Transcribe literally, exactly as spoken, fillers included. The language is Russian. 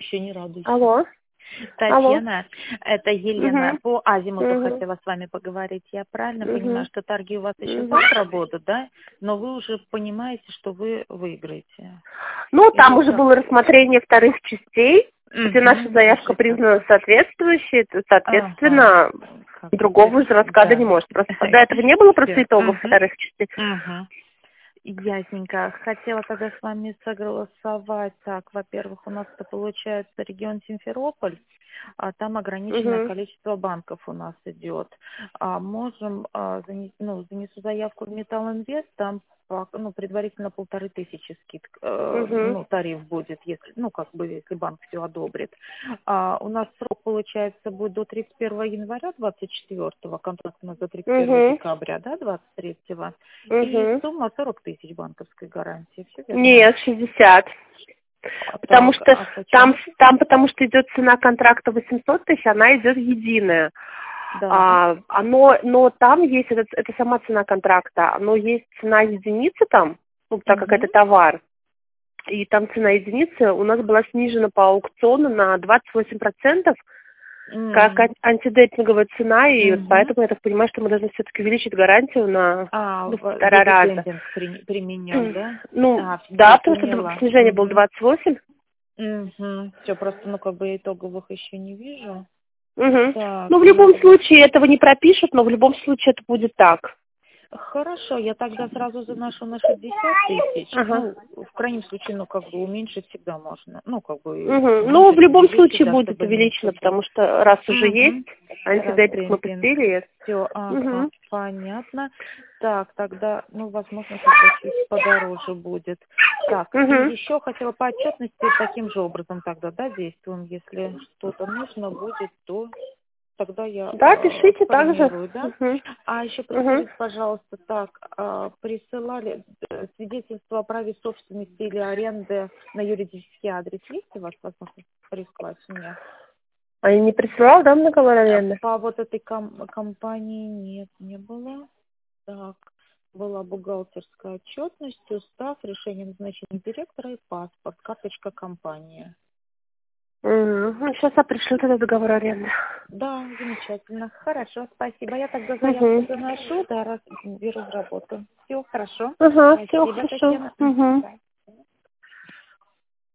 Еще не радуйся. Алло. Алло. Татьяна, это Елена. Угу. По Азимуту Угу. хотела с вами поговорить. Я правильно Угу. понимаю, что торги у вас еще Угу. завтра будут, да? Но вы уже понимаете, что вы выиграете. Ну, там Или уже как? было рассмотрение вторых частей, где наша Угу, заявка значит, признана соответствующей, то, ага. соответственно, Как другого уже раскада не да. может. Просто до этого не было просто Все. итогов Угу. вторых частей. Угу. Ясненько. Хотела тогда с вами согласовать. Так, во-первых, у нас это получается регион Симферополь, а там ограниченное Угу. количество банков у нас идет. А можем, а, занес, ну, занесу заявку в Металлинвест, там по- ну, предварительно полторы тысячи скидка, э, Угу. ну, тариф будет, если, ну, как бы, если банк все одобрит. А, у нас срок, получается, будет до тридцать первого января двадцать четвёртого, контракт у нас до тридцать первого Угу. декабря, да, двадцать третьего. И Угу. сумма сорок тысяч банковской гарантии. Все верно? Нет, шестьдесят. А Потому так, что а почему? там, там потому что идет цена контракта восемьсот тысяч, она идет единая. Да. А, оно, но там есть, это, это сама цена контракта, но есть цена единицы там, ну, так как это Угу. товар, и там цена единицы у нас была снижена по аукциону на двадцать восемь процентов, как ан- антидемпинговая цена, и вот Угу. поэтому я так понимаю, что мы должны все-таки увеличить гарантию на А, ну, в в- полтора раза. дебет-демпинг при- применен, да? Ну, А, да, все, потому что д- поняла. снижение было Угу. двадцать восемь. Угу. Все, просто, ну, как бы итоговых еще не вижу. Угу. Ну, Так, в я любом вас... случае этого не пропишут, но в любом случае это будет так. Хорошо, я тогда сразу заношу на шестьдесят тысяч. Ага. Ну, в крайнем случае, ну, как бы уменьшить всегда можно. Ну, как бы Угу. Ну, в уменьшить, любом увеличить, случае да, будет чтобы меньше увеличено, было. потому что раз уже есть, Угу. антидемпинг мы Раздемпинг. пустили. Все, ага, Угу. понятно. Так, тогда, ну, возможно, тогда чуть подороже будет. Так, и Угу. еще хотела по отчетности таким же образом тогда, да, действуем. Если что-то нужно будет, то тогда я Да, э, пишите также. сформирую, да? Угу. А еще Угу. подскажите, пожалуйста, так, э, присылали э, свидетельство о праве собственности или аренды на юридический адрес? Есть у вас возможность прислать мне? А я не присылал, да, на договор Э, аренды? По вот этой ком- компании нет, не было. Так, была бухгалтерская отчетность, устав, решение назначения директора и паспорт, карточка компании. Угу. Ну, сейчас я пришлю тогда договор аренды. Да, замечательно. Хорошо, спасибо. Я тогда заявку Угу. заношу, да, раз беру в работу. Все хорошо. Ага, все Спасибо, хорошо. Татьяна. Мгм, Угу. да.